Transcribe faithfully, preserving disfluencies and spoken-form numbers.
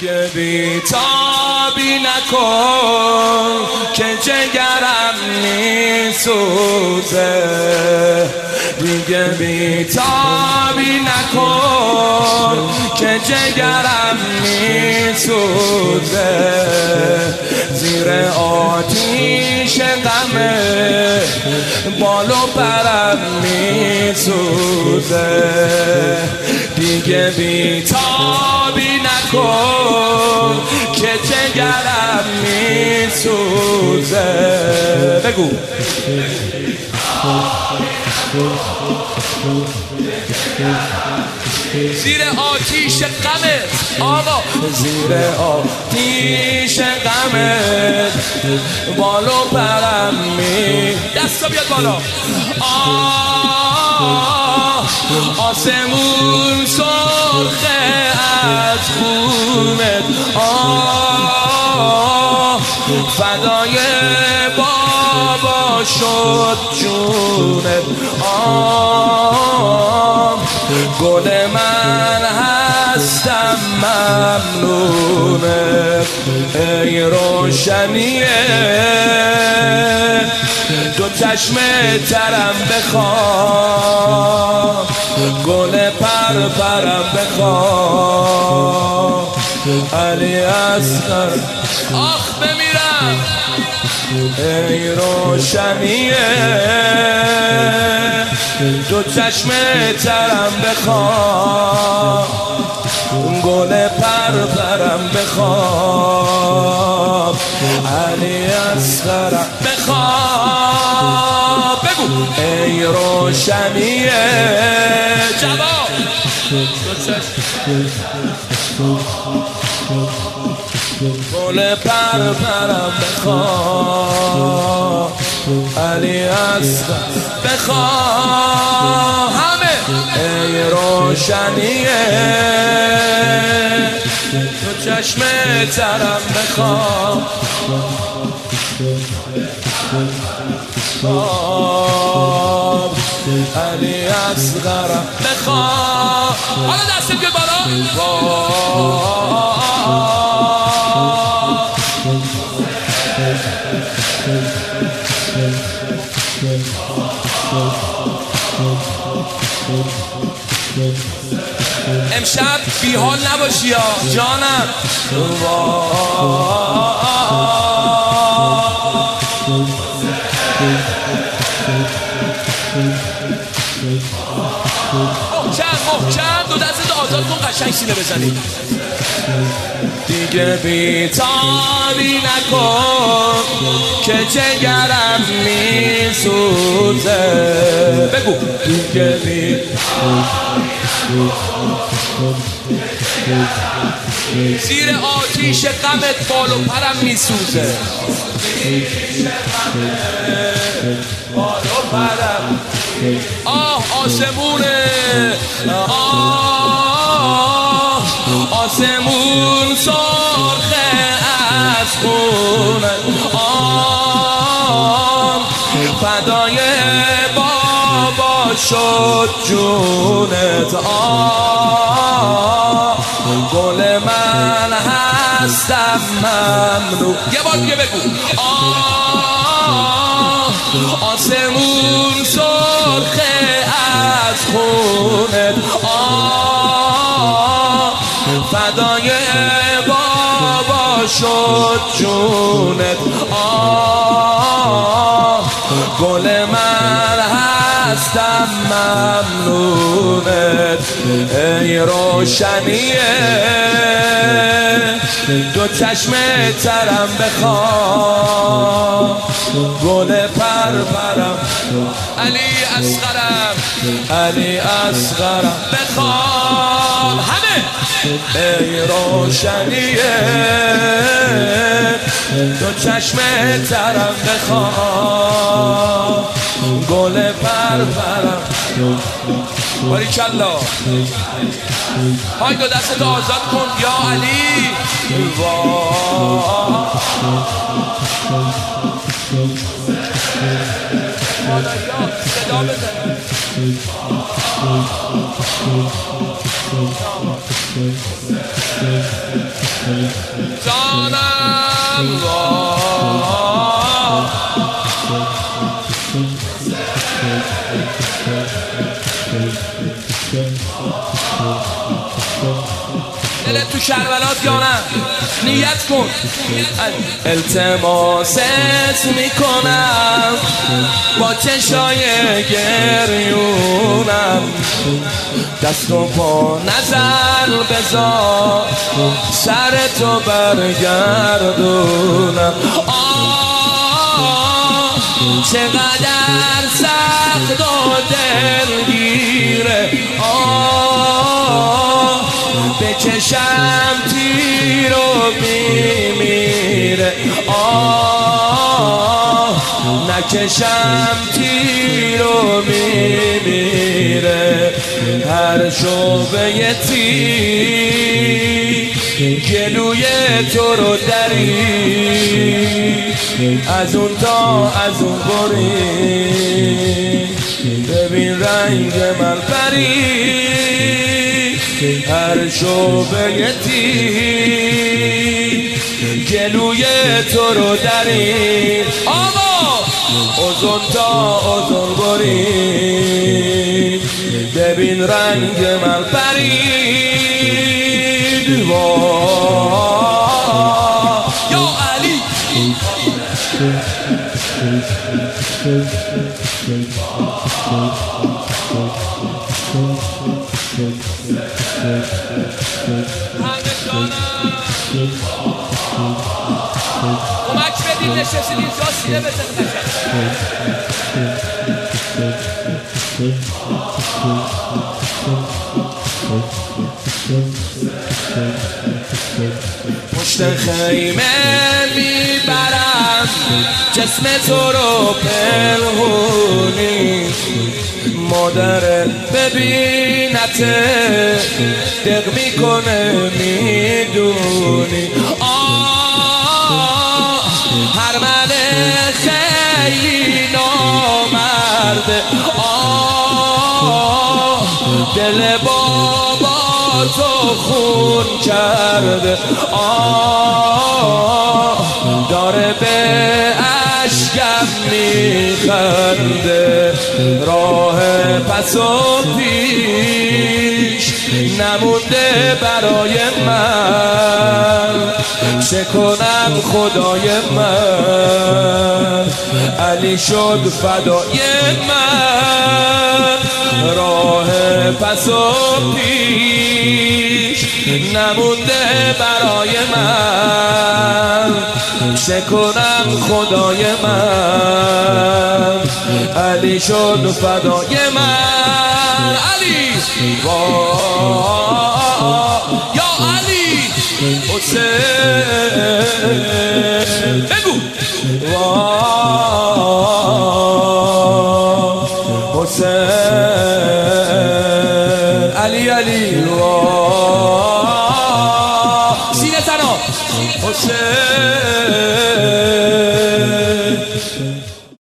دیگه بیتابی نکن که جگرم میسوزه، دیگه بیتابی نکن که جگرم میسوزه، زیر آتیش غمه بال و پرم میسوزه، دیگه بیتابی نکن که جگرم میسوزه. بگو زیر آتیش غمت آقا، زیر آتیش غمت بال و پرم می دستا بیاد بالا. آه آسمون سرخه از خونت، آه فدای بابا شد جونت، آه گل من هستم ممنونت، ای روشنیه دو چشم ترم بخواه، گل پر پرم بخواه، علی اصغر آخ بمیرم، ای روشنیه دو چشم ترم بخواه، گل پر پرم بخواه، علی اصغرم بخواه. بگو ای روشنیه جواب گل پر پرم بخواه، علی اصغر بخواه، همه ای روشنیه تو چشم ترم بخواه، علی اصغرم بخواه. حالا دست بیاد بالا. امشب بیحال نباشی یا جانم. محکم محکم دو دست آزاد کن، قشنگ سینه بزنی. دیگه بیتابی نکن که جگرم میسوزه، بگو دیگه بیتابی زیر آتیش غمت بال و پرم میسوزه، بال و پرم. آه آسمونه، آه آسمون سرخه از خونت، آه فدای بابا شد جونت، آه گل من هستم ممنون. یه بار دیگه بگو. آه آسمون سرخه از خونت، آه فدای بابا شد جونت، آه گل من هستم ممنونت، ای روشنیه دو چشم ترم بخواه، گل پر پرم، علی اصغرم، علی اصغرم بخواه، همه ای روشنیه دو چشم ترم بخواه، گل پر پرم. باریکالله. های دو دستتو آزاد کن یا علی. صدا بزن. Thank you. جانم را دلت تو کربلاست یا نه؟ نیت کن. التماست میکنم با چشای گریونم، دست و پا نزل بذار سر تو برگردونم. آه چقدر سخت و دلگیره، آه به چشم تیر و میمیره، آه نکشم تیر و میمیره. هر شعبه تیر گلوی تو رو دری، از اون تا از اون بری، ببین رنگ من پری. هر شعبه تیر گلوی تو رو دری، آقا ازون تا ازون بری، ببین رنگ من پرید. یا علی کمک بدید نشستید اینجا سینه بزنید. پشت خیمه میبرم جسم تو رو پنهونی، مادر ببینته دق میکنه میدونی. آه هر من خیلی نامرده، آه دل بابا تو خون کرده، آه داره به اشکم میخنده. راه پس و پیش نمونده برای من، چه کنم خدای من، علی شد فدای من. راه پس و پیش نمونده برای من، چه کنم خدای من، علی شد فدای من. علی یا علی حسین بگو حسین علی علی سینه تنها حسین